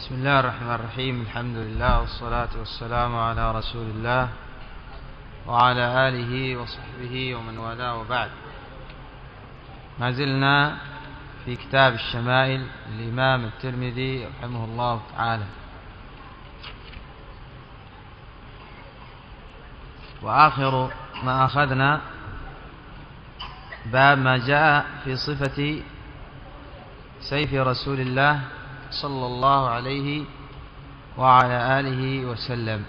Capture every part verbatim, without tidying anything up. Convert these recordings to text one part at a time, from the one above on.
بسم الله الرحمن الرحيم. الحمد لله والصلاة والسلام على رسول الله وعلى آله وصحبه ومن والاه، وبعد. ما زلنا في كتاب الشمائل للإمام الترمذي رحمه الله تعالى، وآخر ما أخذنا باب ما جاء في صفة سيف رسول الله صلى الله عليه وعلى آله وسلم.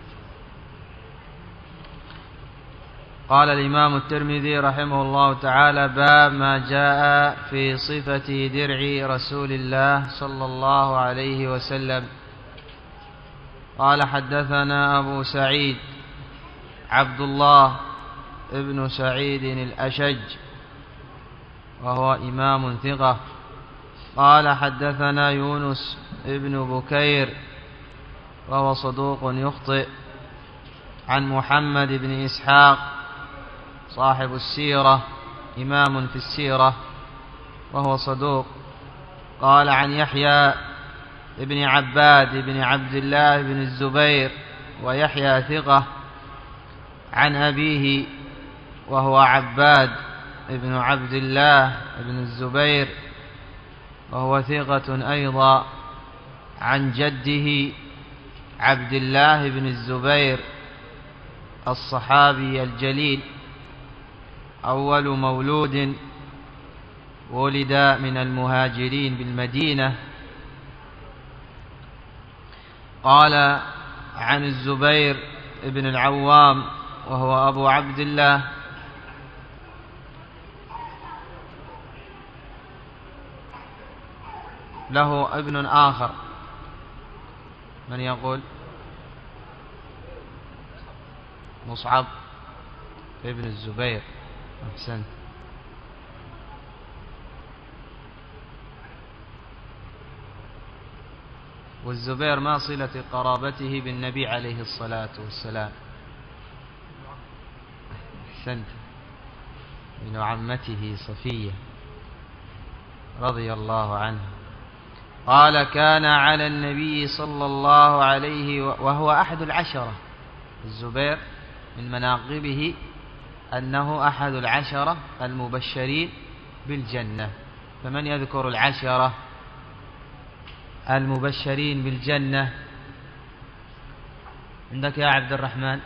قال الإمام الترمذي رحمه الله تعالى: باب ما جاء في صفة درع رسول الله صلى الله عليه وسلم. قال: حدثنا أبو سعيد عبد الله ابن سعيد الأشج، وهو إمام ثقة. قال: حدثنا يونس ابن بكير، وهو صدوق يخطئ، عن محمد بن إسحاق صاحب السيرة، إمام في السيرة وهو صدوق. قال: عن يحيى ابن عباد بن عبد الله بن الزبير، ويحيى ثقة، عن أبيه وهو عباد ابن عبد الله بن الزبير، وهو ثقة أيضا، عن جده عبد الله بن الزبير الصحابي الجليل، أول مولود ولد من المهاجرين بالمدينة. قال: عن الزبير بن العوام، وهو أبو عبد الله، له ابن آخر. من يقول؟ مصعب ابن الزبير. أحسنت. والزبير ما صلة قرابته بالنبي عليه الصلاة والسلام؟ أحسنت. من عمته صفية رضي الله عنها. قال: كان على النبي صلى الله عليه وهو أحد العشرة. الزبير من مناقبه أنه أحد العشرة المبشرين بالجنة. فمن يذكر العشرة المبشرين بالجنة عندك يا عبد الرحمن؟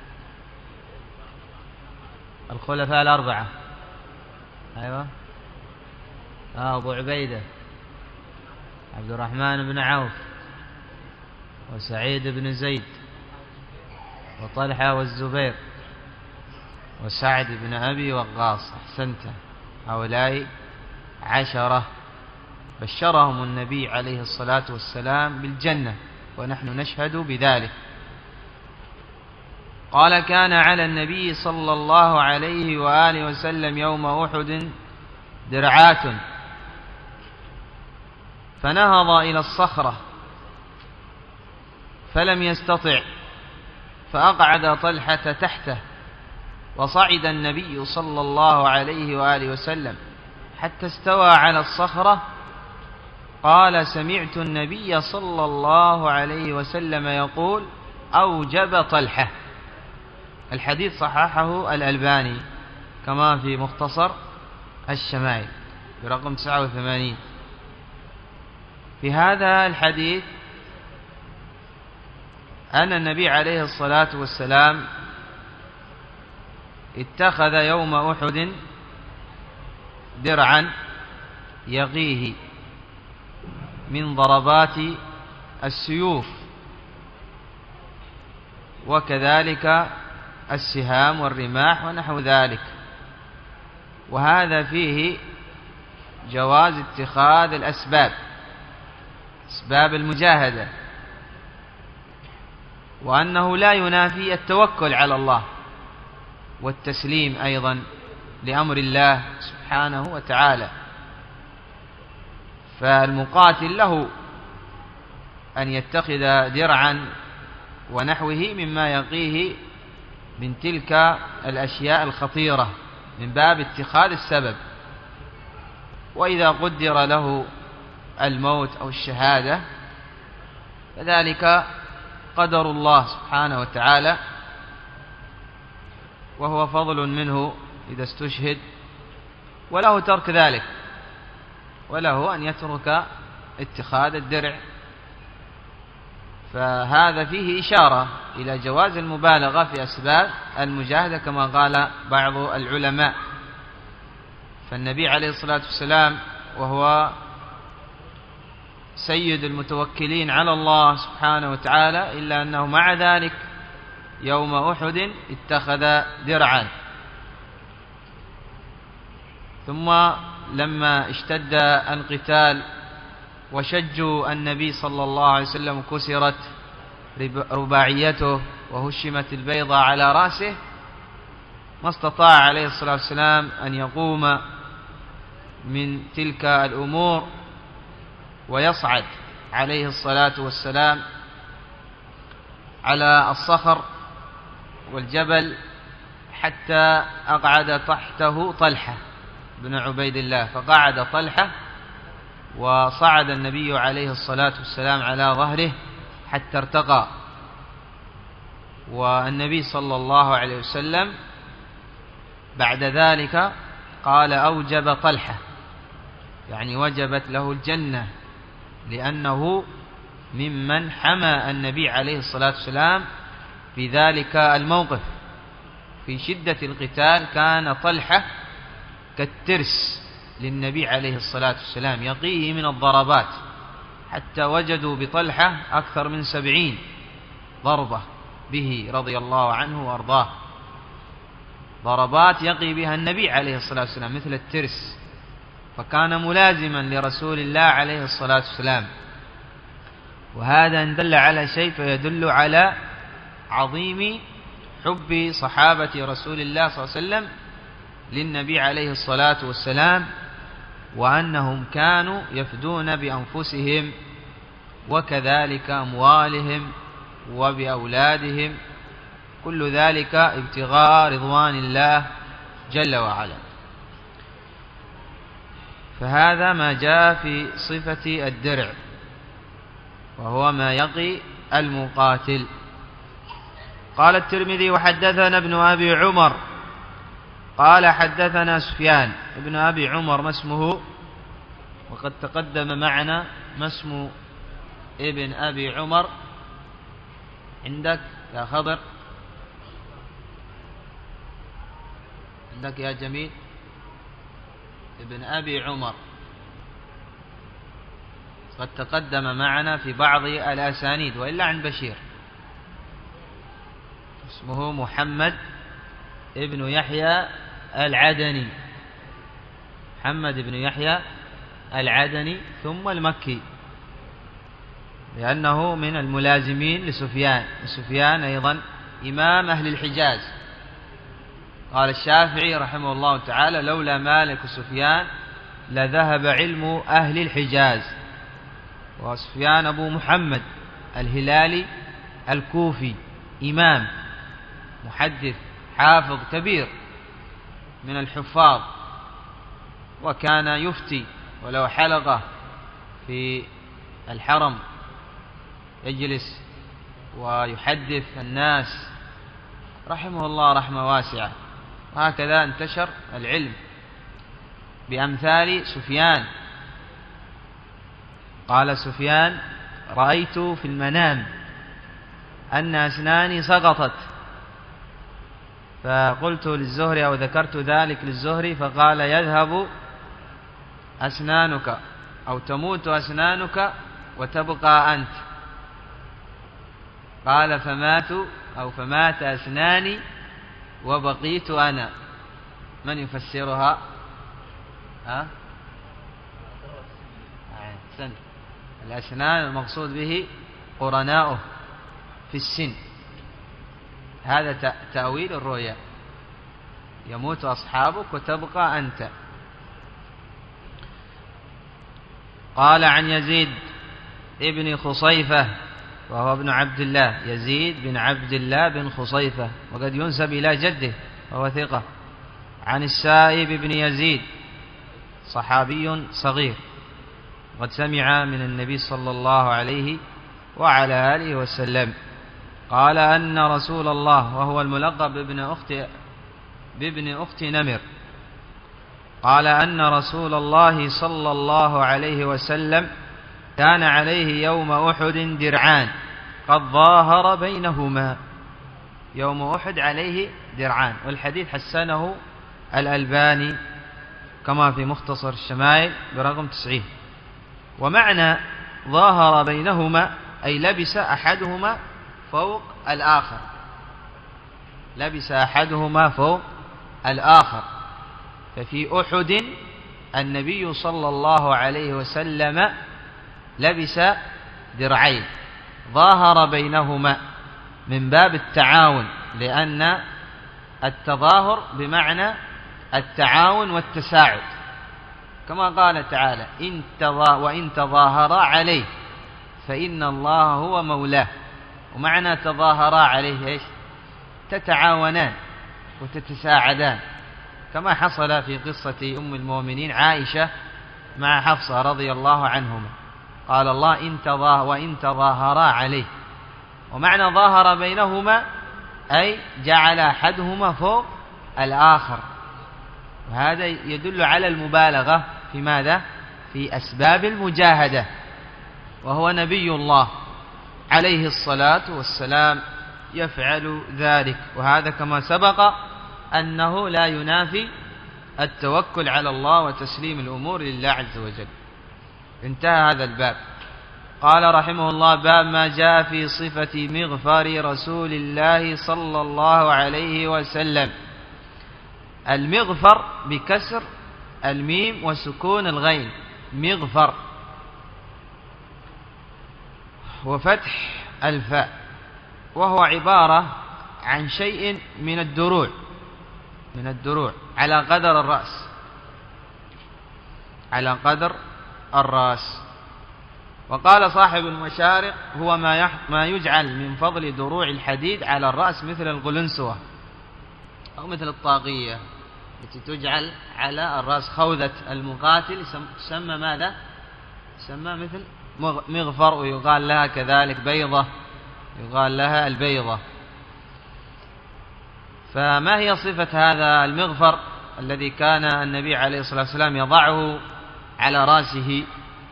الخلفاء الأربعة. أيوة. آه أبو عبيدة، عبد الرحمن بن عوف، وسعيد بن زيد، وطلحة والزبير، وسعد بن أبي وقاص. أحسنت. هؤلاء عشرة بشرهم النبي عليه الصلاة والسلام بالجنة، ونحن نشهد بذلك. قال: كان على النبي صلى الله عليه وآله وسلم يوم أحد درعات، فنهض إلى الصخرة فلم يستطع، فأقعد طلحة تحته، وصعد النبي صلى الله عليه وآله وسلم حتى استوى على الصخرة. قال: سمعت النبي صلى الله عليه وسلم يقول: أوجب طلحة. الحديث صححه الألباني كما في مختصر الشمائل برقم تسعة وثمانين. في هذا الحديث أن النبي عليه الصلاة والسلام اتخذ يوم أحد درعا يقيه من ضربات السيوف، وكذلك السهام والرماح ونحو ذلك. وهذا فيه جواز اتخاذ الأسباب، أسباب المجاهدة، وأنه لا ينافي التوكل على الله والتسليم أيضا لأمر الله سبحانه وتعالى. فالمقاتل له أن يتخذ درعا ونحوه مما يقيه من تلك الأشياء الخطيرة من باب اتخاذ السبب. وإذا قدر له الموت أو الشهادة فذلك قدر الله سبحانه وتعالى، وهو فضل منه إذا استشهد، وله ترك ذلك، وله أن يترك اتخاذ الدرع. فهذا فيه إشارة إلى جواز المبالغة في أسباب المجاهدة كما قال بعض العلماء. فالنبي عليه الصلاة والسلام وهو سيد المتوكلين على الله سبحانه وتعالى، إلا أنه مع ذلك يوم أحد اتخذ درعا. ثم لما اشتد القتال وشجوا النبي صلى الله عليه وسلم كسرت رباعيته وهشمت البيضة على رأسه، ما استطاع عليه الصلاة والسلام أن يقوم من تلك الأمور ويصعد عليه الصلاة والسلام على الصخر والجبل حتى أقعد تحته طلحة بن عبيد الله، فقعد طلحة وصعد النبي عليه الصلاة والسلام على ظهره حتى ارتقى. والنبي صلى الله عليه وسلم بعد ذلك قال أوجب طلحة، يعني وجبت له الجنة، لأنه ممن حمى النبي عليه الصلاة والسلام في ذلك الموقف. في شدة القتال كان طلحة كالترس للنبي عليه الصلاة والسلام، يقيه من الضربات، حتى وجدوا بطلحة أكثر من سبعين ضربة به رضي الله عنه وأرضاه، ضربات يقي بها النبي عليه الصلاة والسلام مثل الترس، فكان ملازما لرسول الله عليه الصلاة والسلام. وهذا إن دل على شيء فيدل على عظيم حب صحابة رسول الله صلى الله عليه وسلم للنبي عليه الصلاة والسلام، وأنهم كانوا يفدون بأنفسهم وكذلك أموالهم وبأولادهم، كل ذلك ابتغاء رضوان الله جل وعلا. فهذا ما جاء في صفة الدرع، وهو ما يقي المقاتل. قال الترمذي وحدثنا ابن أبي عمر قال حدثنا سفيان ابن أبي عمر ما اسمه؟ وقد تقدم معنا ما اسم ابن أبي عمر عندك يا خضر؟ عندك يا جميل؟ ابن أبي عمر قد تقدم معنا في بعض الأسانيد وإلا عن بشير. اسمه محمد ابن يحيى العدني، محمد ابن يحيى العدني ثم المكي، لأنه من الملازمين لسفيان، وسفيان أيضا إمام أهل الحجاز. قال الشافعي رحمه الله تعالى لولا مالك سفيان لذهب علم أهل الحجاز. وسفيان أبو محمد الهلالي الكوفي، إمام محدث حافظ كبير من الحفاظ، وكان يفتي ولو حلقة في الحرم يجلس ويحدث الناس رحمه الله رحمة واسعة. وهكذا انتشر العلم بأمثال سفيان. قال سفيان رأيت في المنام أن أسناني سقطت، فقلت للزهري أو ذكرت ذلك للزهري فقال يذهب أسنانك أو تموت أسنانك وتبقى أنت. قال فمات أو فمات أسناني وبقيت أنا. من يفسرها؟ ها؟ أحسنت. الأسنان المقصود به قرناؤه في السن، هذا تأويل الرؤيا، يموت أصحابك وتبقى أنت. قال عن يزيد ابن خصيفة وهو ابن عبد الله، يزيد بن عبد الله بن خصيفة، وقد ينسب إلى جده وهو ثقة. عن السائب بن يزيد صحابي صغير، قد سمع من النبي صلى الله عليه وعلى آله وسلم. قال أن رسول الله، وهو الملقب بابن أخت بابن أخت نمر، قال أن رسول الله صلى الله عليه وسلم كان عليه يوم أحد درعان قد ظاهر بينهما. يوم أحد عليه درعان، والحديث حسنه الألباني كما في مختصر الشمائل برقم تسعين. ومعنى ظاهر بينهما أي لبس أحدهما فوق الآخر، لبس أحدهما فوق الآخر. ففي أحد النبي صلى الله عليه وسلم لبس درعين ظاهر بينهما من باب التعاون، لأن التظاهر بمعنى التعاون والتساعد، كما قال تعالى: إن وإن تظاهر عليه فإن الله هو مولاه. ومعنى تظاهر عليه إيش؟ تتعاونان وتتساعدان، كما حصل في قصة أم المؤمنين عائشة مع حفصة رضي الله عنهما. قال الله: إن تظاهر وإن تظاهرا عليه. ومعنى ظاهر بينهما أي جعل أحدهما فوق الآخر. وهذا يدل على المبالغة في ماذا؟ في أسباب المجاهدة، وهو نبي الله عليه الصلاة والسلام يفعل ذلك. وهذا كما سبق أنه لا ينافي التوكل على الله وتسليم الأمور لله عز وجل. انتهى هذا الباب. قال رحمه الله: باب ما جاء في صفة مغفر رسول الله صلى الله عليه وسلم. المغفر بكسر الميم وسكون الغين، مغفر، وفتح الفاء، وهو عبارة عن شيء من الدروع من الدروع على قدر الرأس، على قدر الرأس. وقال صاحب المشارق: هو ما ما يجعل من فضل دروع الحديد على الرأس، مثل القلنسوة أو مثل الطاقية التي تجعل على الرأس. خوذة المقاتل تسمى ماذا؟ تسمى مثل مغفر، ويقال لها كذلك بيضة، يقال لها البيضة. فما هي صفة هذا المغفر الذي كان النبي عليه الصلاة والسلام يضعه على رأسه؟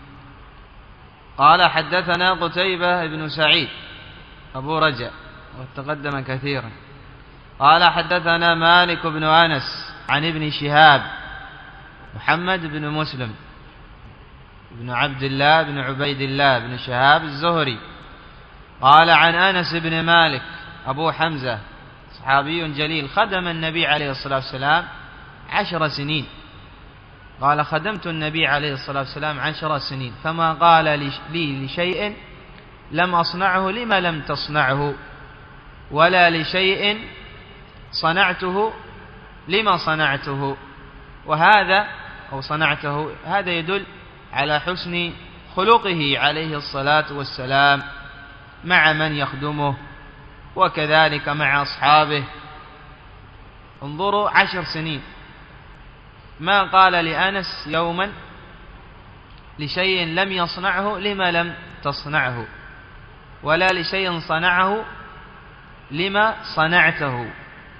قال: حدثنا قتيبة بن سعيد أبو رجاء وتقدم كثيرا. قال: حدثنا مالك بن أنس عن ابن شهاب محمد بن مسلم بن عبد الله بن عبيد الله بن شهاب الزهري. قال: عن أنس بن مالك أبو حمزة صحابي جليل خدم النبي عليه الصلاة والسلام عشر سنين. قال: خدمت النبي عليه الصلاة والسلام عشر سنين، فما قال لي لشيء لم أصنعه لما لم تصنعه، ولا لشيء صنعته لما صنعته. وهذا أو صنعته هذا يدل على حسن خلقه عليه الصلاة والسلام مع من يخدمه، وكذلك مع أصحابه. انظروا، عشر سنين ما قال لأنس يوما لشيء لم يصنعه لما لم تصنعه، ولا لشيء صنعه لما صنعته.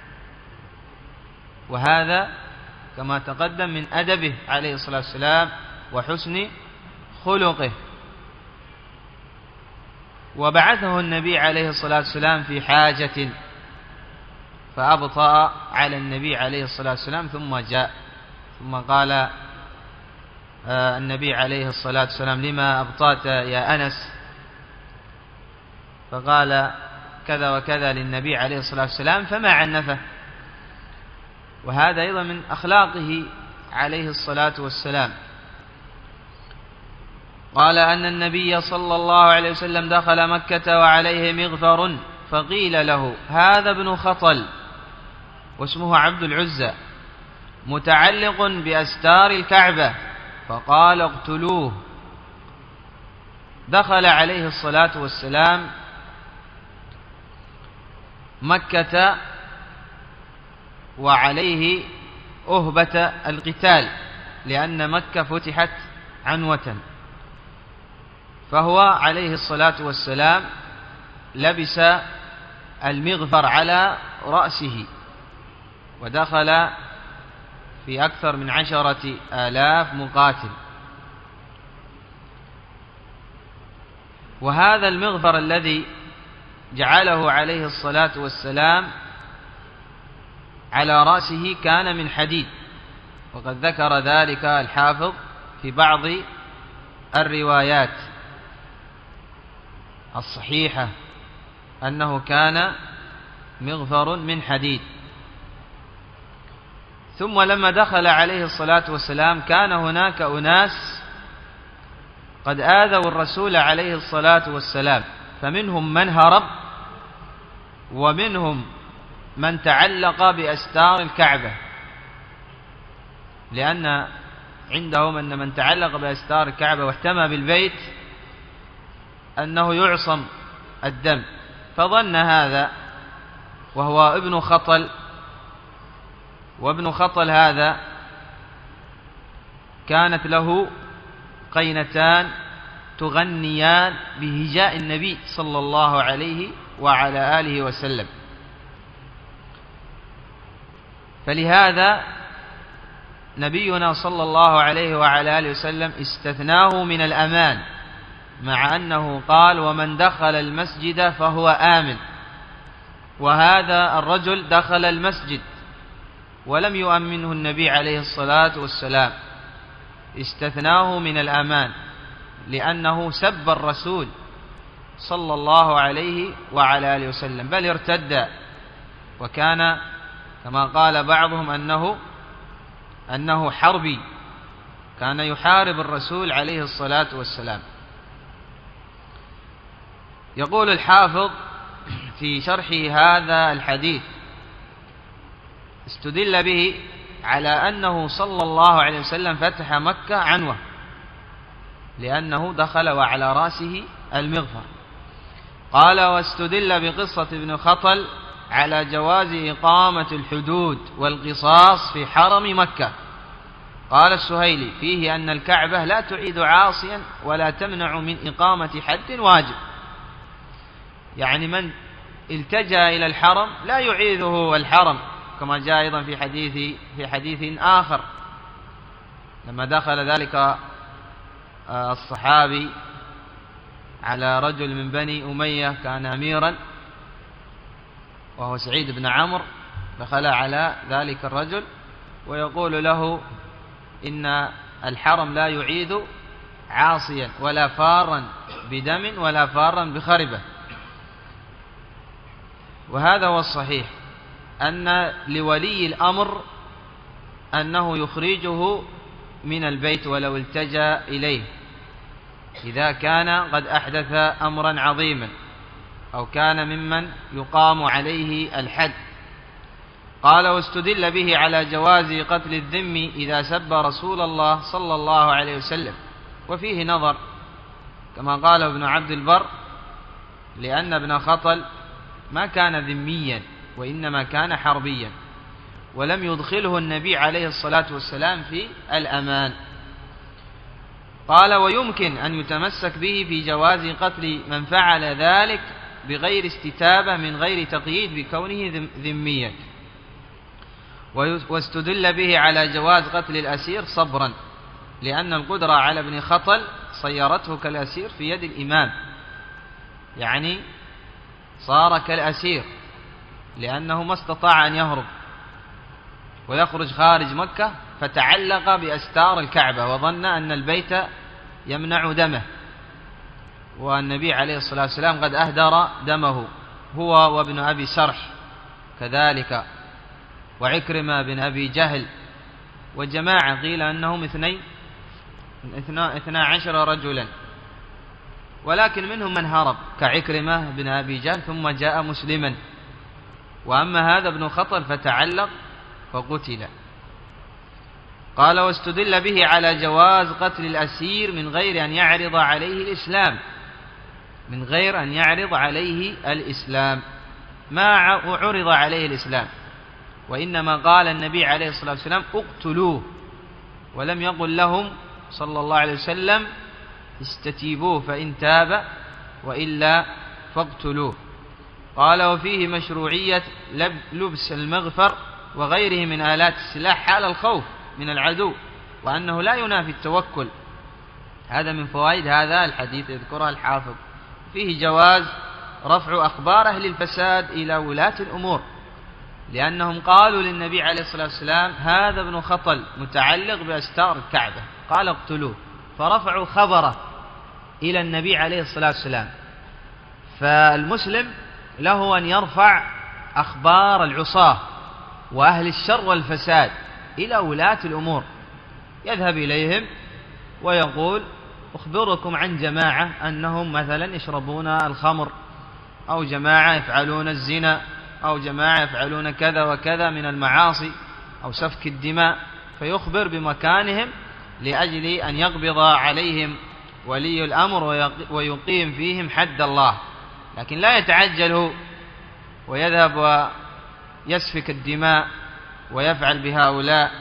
وهذا كما تقدم من أدبه عليه الصلاة والسلام وحسن خلقه. وبعثه النبي عليه الصلاة والسلام في حاجة فأبطأ على النبي عليه الصلاة والسلام، ثم جاء ثم قال آه النبي عليه الصلاة والسلام: لما أبطأت يا أنس؟ فقال كذا وكذا للنبي عليه الصلاة والسلام، فما عنفه. وهذا أيضا من أخلاقه عليه الصلاة والسلام. قال: أن النبي صلى الله عليه وسلم دخل مكة وعليه مغفر، فقيل له: هذا ابن خطل، واسمه عبد العزى، متعلق بأستار الكعبة، فقال: اقتلوه. دخل عليه الصلاة والسلام مكة وعليه أهبة القتال، لأن مكة فتحت عنوة، فهو عليه الصلاة والسلام لبس المغفر على رأسه ودخل في أكثر من عشرة آلاف مقاتل. وهذا المغفر الذي جعله عليه الصلاة والسلام على رأسه كان من حديد، وقد ذكر ذلك الحافظ في بعض الروايات الصحيحة أنه كان مغفر من حديد. ثم لما دخل عليه الصلاة والسلام كان هناك أناس قد آذوا الرسول عليه الصلاة والسلام، فمنهم من هرب ومنهم من تعلق بأستار الكعبة، لأن عندهم أن من تعلق بأستار الكعبة واحتمى بالبيت أنه يعصم الدم، فظن هذا، وهو ابن خطل، وابن خطل هذا كانت له قينتان تغنيان بهجاء النبي صلى الله عليه وعلى آله وسلم، فلهذا نبينا صلى الله عليه وعلى آله وسلم استثناه من الأمان، مع أنه قال ومن دخل المسجد فهو آمن، وهذا الرجل دخل المسجد ولم يؤمنه النبي عليه الصلاة والسلام، استثناه من الأمان لأنه سب الرسول صلى الله عليه وعلى آله وسلم، بل ارتد، وكان كما قال بعضهم أنه أنه حربي، كان يحارب الرسول عليه الصلاة والسلام. يقول الحافظ في شرحه هذا الحديث استدل به على أنه صلى الله عليه وسلم فتح مكة عنوة، لأنه دخل وعلى رأسه المغفر. قال واستدل بقصة ابن خطل على جواز إقامة الحدود والقصاص في حرم مكة. قال السهيلي فيه أن الكعبة لا تعيد عاصيا ولا تمنع من إقامة حد واجب، يعني من التجأ إلى الحرم لا يعيده الحرم، كما جاء أيضا في حديث في حديث آخر لما دخل ذلك الصحابي على رجل من بني أمية كان أميرا وهو سعيد بن عمرو، دخل على ذلك الرجل ويقول له إن الحرم لا يعيد عاصيا ولا فارا بدم ولا فارا بخربة. وهذا هو الصحيح، أن لولي الأمر أنه يخرجه من البيت ولو التجأ إليه إذا كان قد أحدث أمرا عظيما أو كان ممن يقام عليه الحد. قال واستدل به على جواز قتل الذم إذا سب رسول الله صلى الله عليه وسلم، وفيه نظر كما قال ابن عبد البر، لأن ابن خطل ما كان ذميا وإنما كان حربيا، ولم يدخله النبي عليه الصلاة والسلام في الأمان. قال ويمكن أن يتمسك به في جواز قتل من فعل ذلك بغير استتابة من غير تقييد بكونه ذميا. واستدل به على جواز قتل الأسير صبرا، لأن القدرة على ابن خطل صيرته كالأسير في يد الإمام، يعني صار كالأسير لأنه ما استطاع أن يهرب ويخرج خارج مكة، فتعلق بأستار الكعبة وظن أن البيت يمنع دمه، والنبي عليه الصلاة والسلام قد أهدر دمه هو وابن أبي سرح كذلك، وعكرمة بن أبي جهل، وجماعة قيل أنهم اثنين اثنا عشر رجلا، ولكن منهم من هرب كعكرمة بن أبي جهل ثم جاء مسلما، وأما هذا ابن خطل فتعلق فقتل. قال واستدل به على جواز قتل الأسير من غير أن يعرض عليه الإسلام، من غير أن يعرض عليه الإسلام، ما عرض عليه الإسلام، وإنما قال النبي عليه الصلاة والسلام اقتلوه، ولم يقل لهم صلى الله عليه وسلم استتيبوه فإن تاب وإلا فاقتلوه. قال وفيه مشروعية لبس المغفر وغيره من آلات السلاح حال الخوف من العدو، وأنه لا ينافي التوكل. هذا من فوائد هذا الحديث يذكرها الحافظ. فيه جواز رفع أخبار أهل الفساد إلى ولاة الأمور، لأنهم قالوا للنبي عليه الصلاة والسلام هذا ابن خطل متعلق بأستار الكعبة، قال اقتلوه، فرفعوا خبره إلى النبي عليه الصلاة والسلام. فالمسلم له أن يرفع أخبار العصاة وأهل الشر والفساد إلى ولاة الأمور، يذهب إليهم ويقول أخبركم عن جماعة أنهم مثلا يشربون الخمر، أو جماعة يفعلون الزنا، أو جماعة يفعلون كذا وكذا من المعاصي أو سفك الدماء، فيخبر بمكانهم لأجل أن يقبض عليهم ولي الأمر ويقيم فيهم حد الله. لكن لا يتعجل ويذهب ويسفك الدماء ويفعل بهؤلاء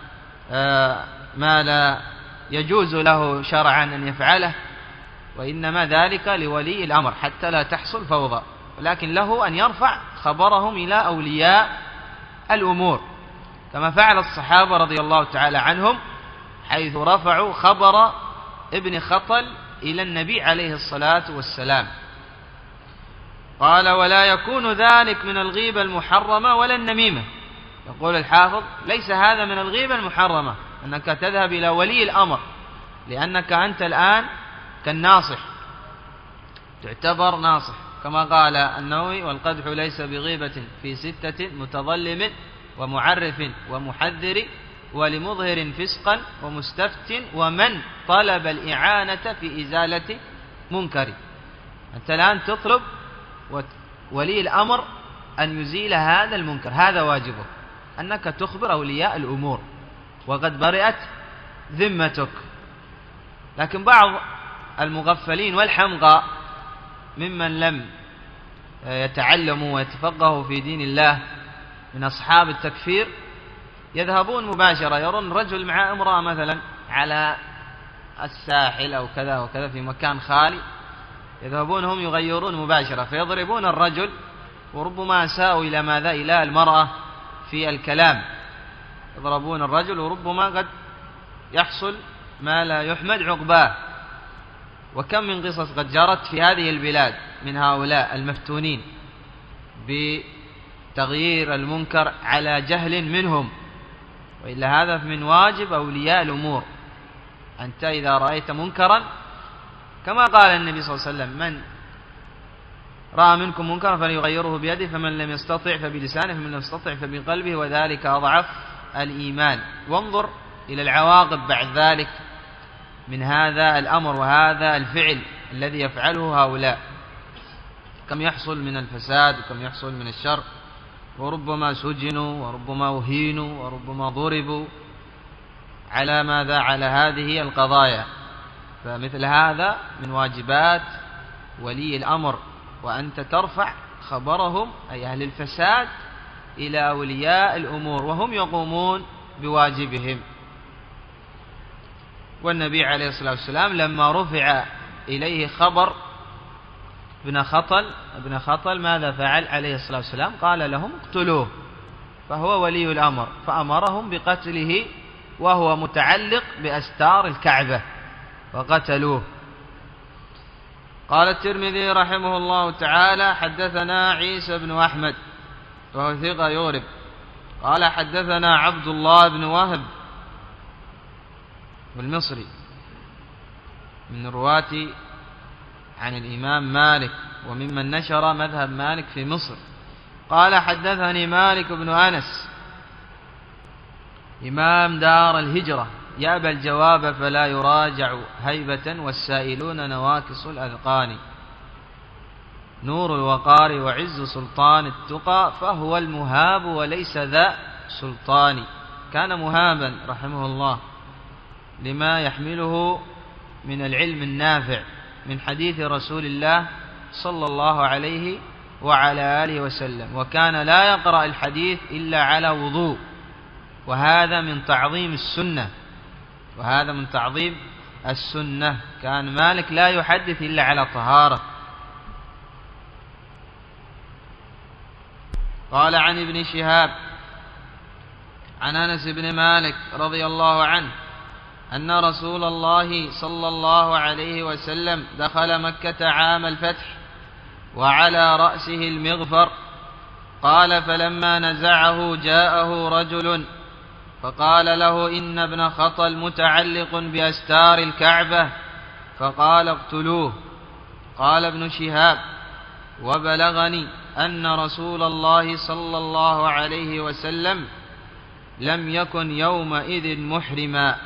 ما لا يجوز له شرعا أن يفعله، وإنما ذلك لولي الأمر حتى لا تحصل فوضى، ولكن له أن يرفع خبرهم إلى أولياء الأمور، كما فعل الصحابة رضي الله تعالى عنهم، حيث رفعوا خبر ابن خطل إلى النبي عليه الصلاة والسلام. قال ولا يكون ذلك من الغيبة المحرمة ولا النميمة. يقول الحافظ ليس هذا من الغيبة المحرمة أنك تذهب إلى ولي الأمر، لأنك أنت الآن كالناصح، تعتبر ناصح، كما قال النووي والقدح ليس بغيبة في ستة متظلم ومعرف ومحذر ولمظهر فسقا ومستفت ومن طلب الإعانة في إزالة منكر. أنت الآن تطلب ولي الأمر أن يزيل هذا المنكر، هذا واجبه، أنك تخبر أولياء الأمور وقد برئت ذمتك. لكن بعض المغفلين والحمقى ممن لم يتعلموا ويتفقهوا في دين الله من أصحاب التكفير يذهبون مباشرة، يرون رجل مع امرأة مثلا على الساحل أو كذا وكذا في مكان خالي، يذهبون هم يغيرون مباشرة فيضربون الرجل، وربما ساءوا إلى ماذا؟ إلى المرأة في الكلام، يضربون الرجل وربما قد يحصل ما لا يحمد عقباه. وكم من قصص قد جرت في هذه البلاد من هؤلاء المفتونين بتغيير المنكر على جهل منهم. وإلا هذا من واجب أولياء الأمور. أنت إذا رأيت منكرا كما قال النبي صلى الله عليه وسلم من رأى منكم منكرا فليغيره بيده فمن لم يستطع فبلسانه فمن لم يستطع فبقلبه وذلك أضعف الإيمان. وانظر إلى العواقب بعد ذلك من هذا الأمر وهذا الفعل الذي يفعله هؤلاء، كم يحصل من الفساد وكم يحصل من الشر، وربما سجنوا وربما أهينوا وربما ضربوا على ماذا؟ على هذه القضايا. فمثل هذا من واجبات ولي الأمر، وأنت ترفع خبرهم أي أهل الفساد إلى أولياء الأمور وهم يقومون بواجبهم. والنبي عليه الصلاة والسلام لما رفع إليه خبر ابن خطل ابن خطل ماذا فعل عليه الصلاة والسلام؟ قال لهم اقتلوه، فهو ولي الأمر، فأمرهم بقتله وهو متعلق بأستار الكعبة فقتلوه. قال الترمذي رحمه الله تعالى حدثنا عيسى بن أحمد وهو ثقة يورب قال حدثنا عبد الله بن وهب والمصري من رواة عن الإمام مالك وممن نشر مذهب مالك في مصر. قال حدثني مالك بن أنس إمام دار الهجرة يأبى الجواب فلا يراجع هيبة والسائلون نواكص الأذقان نور الوقار وعز سلطان التقى فهو المهاب وليس ذا سلطان. كان مهابا رحمه الله لما يحمله من العلم النافع من حديث رسول الله صلى الله عليه وعلى آله وسلم، وكان لا يقرأ الحديث إلا على وضوء، وهذا من تعظيم السنة وهذا من تعظيم السنة. كان مالك لا يحدث إلا على طهارة. قال عن ابن شهاب عن أنس بن مالك رضي الله عنه أن رسول الله صلى الله عليه وسلم دخل مكة عام الفتح وعلى رأسه المغفر. قال فلما نزعه جاءه رجل فقال له إن ابن خطل متعلق بأستار الكعبة، فقال اقتلوه. قال ابن شهاب وبلغني أن رسول الله صلى الله عليه وسلم لم يكن يومئذ محرما.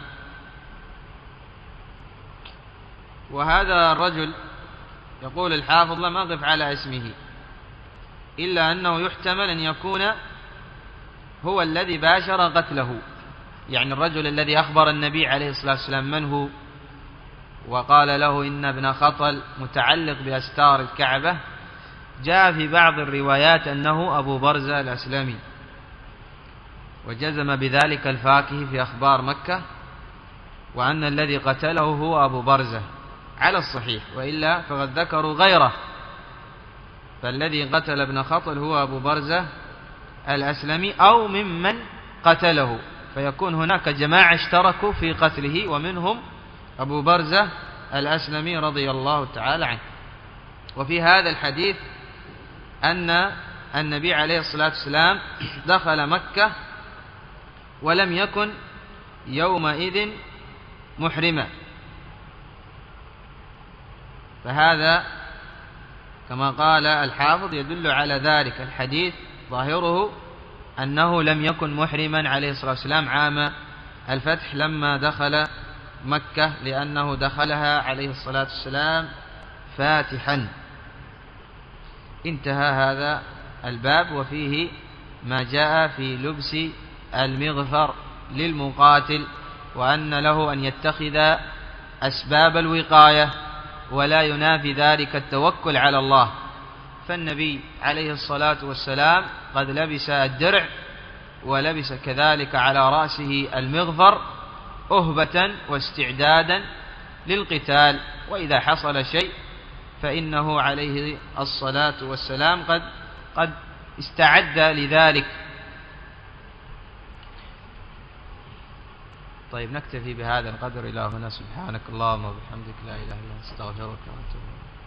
وهذا الرجل يقول الحافظ لم أقف على اسمه، إلا أنه يحتمل أن يكون هو الذي باشر قتله، يعني الرجل الذي أخبر النبي عليه الصلاة والسلام من هو وقال له إن ابن خطل متعلق بأستار الكعبة. جاء في بعض الروايات أنه أبو برزة الأسلمي، وجزم بذلك الفاكهي في أخبار مكة، وأن الذي قتله هو أبو برزة على الصحيح، وإلا فقد ذكروا غيره، فالذي قتل ابن خطل هو أبو برزة الأسلمي أو ممن قتله، فيكون هناك جماعة اشتركوا في قتله ومنهم أبو برزة الأسلمي رضي الله تعالى عنه. وفي هذا الحديث أن النبي عليه الصلاة والسلام دخل مكة ولم يكن يومئذ محرما، فهذا كما قال الحافظ يدل على ذلك الحديث، ظاهره أنه لم يكن محرما عليه الصلاة والسلام عام الفتح لما دخل مكة، لأنه دخلها عليه الصلاة والسلام فاتحا. انتهى هذا الباب، وفيه ما جاء في لبس المغفر للمقاتل، وأن له أن يتخذ أسباب الوقاية ولا ينافي ذلك التوكل على الله. فالنبي عليه الصلاة والسلام قد لبس الدرع ولبس كذلك على رأسه المغفر أهبة واستعدادا للقتال، وإذا حصل شيء فإنه عليه الصلاة والسلام قد قد استعد لذلك. طيب نكتفي بهذا القدر إلى هنا. سبحانك اللهم وبحمدك لا إله إلا أنت استغفرك وأتوب إليك.